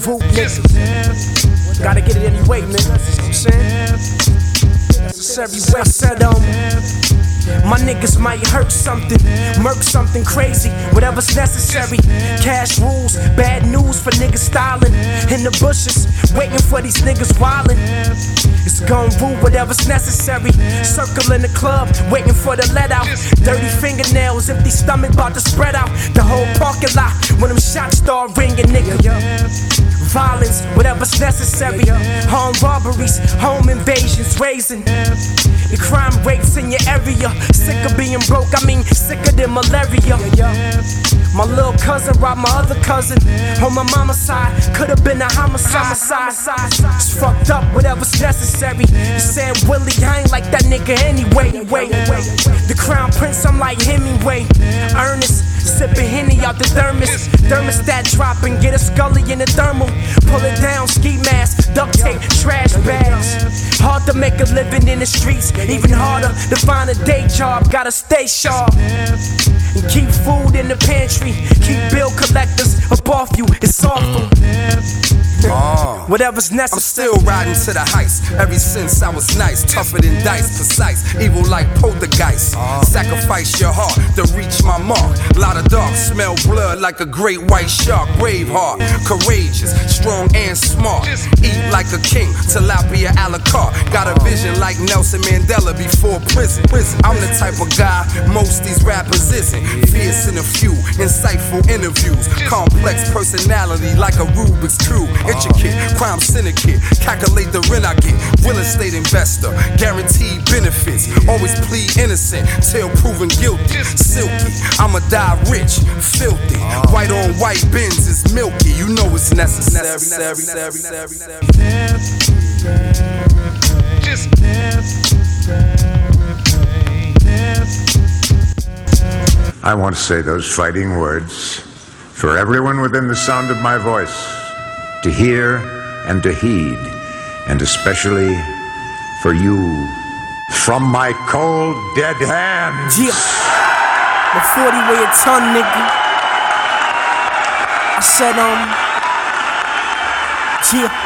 root, nigga. Gotta get it anyway, man. You know what I'm saying? Necessary way. I said, my niggas might hurt something, murk something crazy, whatever's necessary. Cash rules, bad news for niggas styling in the bushes, waiting for these niggas wildin'. It's gon' rule whatever's necessary. Circle in the club, waiting for the let out. Dirty fingernails, empty stomach, about to spread out the whole parking lot when them shots start ringing, nigga. Violence, whatever's necessary. Home robberies, home invasions, raising the crime rates in your area. Sick of being broke, I mean sicker than malaria. My little cousin robbed my other cousin on my mama's side. Could've been a homicide. It's fucked up, whatever's necessary. You said Willie, I ain't like that nigga anyway. The Crown Prince, I'm like Hemingway. Ernest, sipping Henny out the thermos. Thermostat dropping, get a Scully in the thermal. Pull it down, ski mask, duct tape, trash bags. Hard to make a living in the streets, even harder to find a day job. Gotta stay sharp and keep food in the pantry. Keep bill collectors up off you, it's awful. Whatever's necessary. I'm still riding to the heights. Ever since I was nice, tougher than dice, precise, evil like poltergeist. Sacrifice your heart to reach my mark. Lot of dark, smell blood like a great white shark. Brave heart, courageous, strong and smart. Eat like a king, tilapia a la carte. Got a vision like Nelson Mandela before prison. I'm the type of guy most these rappers isn't. Fierce in a few, insightful interviews. Complex personality like a Rubik's Cube. Intricate, crime syndicate, calculate the rent I get. Real estate investor, guaranteed benefits. Always plead innocent till proven guilty. Silky, I'ma die rich, filthy. White on white Benz is milky. You know it's necessary. I want to say those fighting words for everyone within the sound of my voice to hear and to heed, and especially for you, from my cold, dead hands. Yeah, the 40 weigh a ton, nigga. I said, yeah.